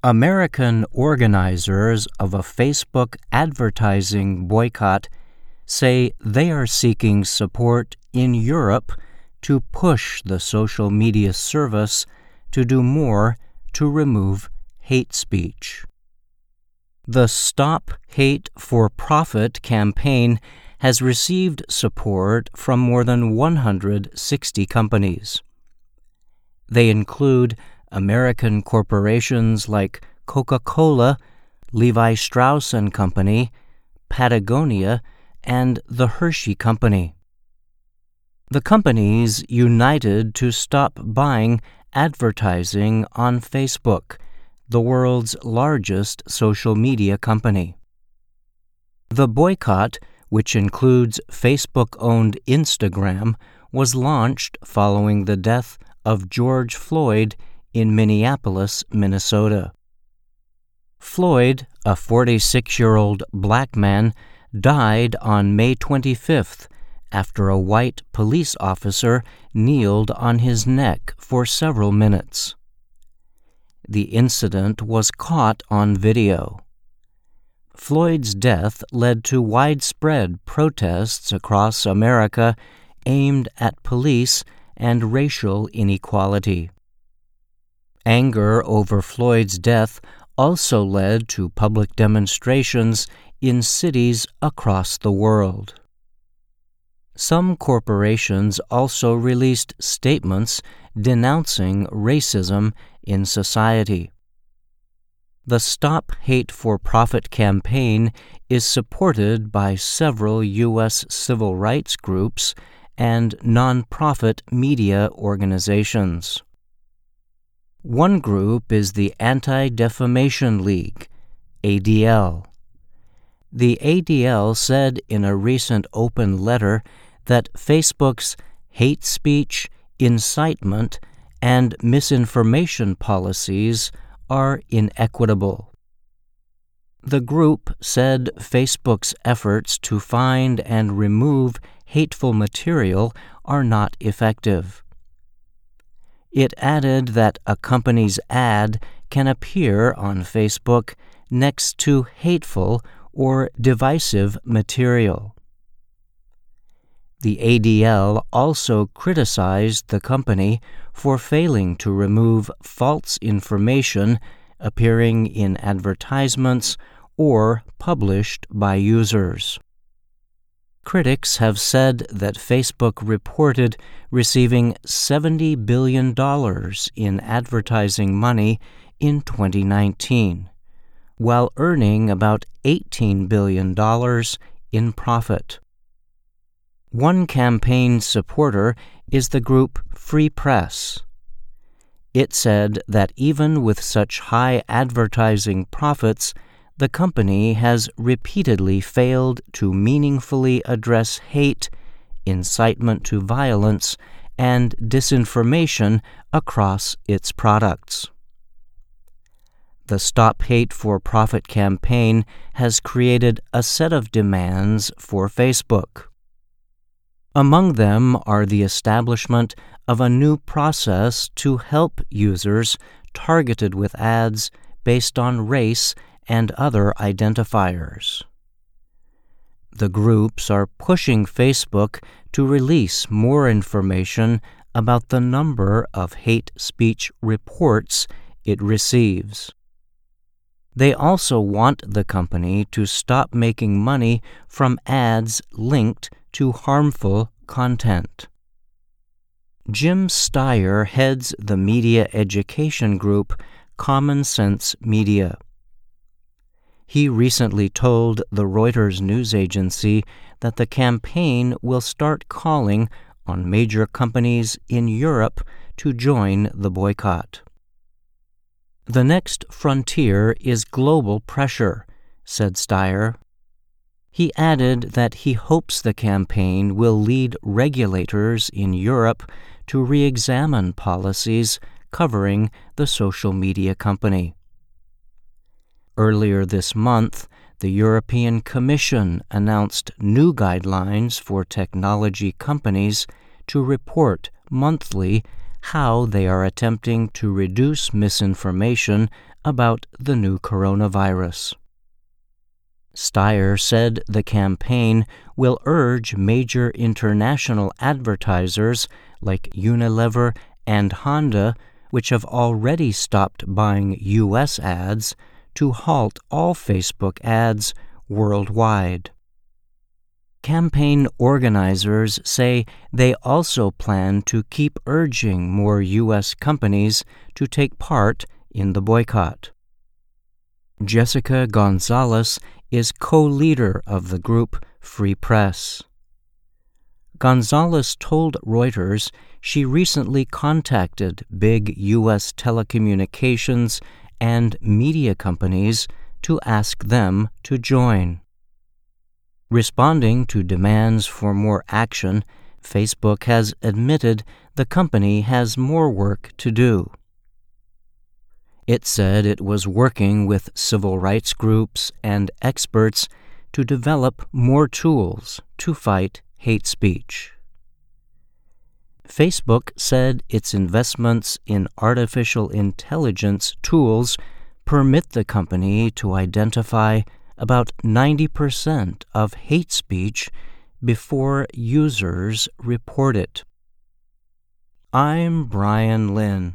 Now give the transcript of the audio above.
American organizers of a Facebook advertising boycott say they are seeking support in Europe to push the social media service to do more to remove hate speech. The Stop Hate for Profit campaign has received support from more than 160 companies. They include American corporations like Coca-Cola, Levi Strauss & Company, Patagonia, and the Hershey Company. The companies united to stop buying advertising on Facebook, the world's largest social media company. The boycott, which includes Facebook-owned Instagram, was launched following the death of George Floyd in Minneapolis, Minnesota. Floyd, a 46-year-old black man, died on May 25th after a white police officer kneeled on his neck for several minutes. The incident was caught on video. Floyd's death led to widespread protests across America aimed at police and racial inequality. Anger over Floyd's death also led to public demonstrations in cities across the world. Some corporations also released statements denouncing racism in society. The Stop Hate for Profit campaign is supported by several U.S. civil rights groups and nonprofit media organizations. One group is the Anti-Defamation League, ADL. The ADL said in a recent open letter that Facebook's hate speech, incitement, and misinformation policies are inequitable. The group said Facebook's efforts to find and remove hateful material are not effective. It added that a company's ad can appear on Facebook next to hateful or divisive material. The ADL also criticized the company for failing to remove false information appearing in advertisements or published by users. Critics have said that Facebook reported receiving $70 billion in advertising money in 2019, while earning about $18 billion in profit. One campaign supporter is the group Free Press. It said that even with such high advertising profits, the company has repeatedly failed to meaningfully address hate, incitement to violence, and disinformation across its products. The Stop Hate for Profit campaign has created a set of demands for Facebook. Among them are the establishment of a new process to help users targeted with ads based on race and other identifiers. The groups are pushing Facebook to release more information about the number of hate speech reports it receives. They also want the company to stop making money from ads linked to harmful content. Jim Steyer heads the media education group Common Sense Media. He recently told the Reuters news agency that the campaign will start calling on major companies in Europe to join the boycott. The next frontier is global pressure, said Steyer. He added that he hopes the campaign will lead regulators in Europe to re-examine policies covering the social media company. Earlier this month, the European Commission announced new guidelines for technology companies to report monthly how they are attempting to reduce misinformation about the new coronavirus. Steyer said the campaign will urge major international advertisers like Unilever and Honda, which have already stopped buying U.S. ads, to halt all Facebook ads worldwide. Campaign organizers say they also plan to keep urging more U.S. companies to take part in the boycott. Jessica Gonzalez is co-leader of the group Free Press. Gonzalez told Reuters she recently contacted big U.S. telecommunications and media companies to ask them to join. Responding to demands for more action, Facebook has admitted the company has more work to do. It said it was working with civil rights groups and experts to develop more tools to fight hate speech. Facebook said its investments in artificial intelligence tools permit the company to identify about 90% of hate speech before users report it. I'm Brian Lynn.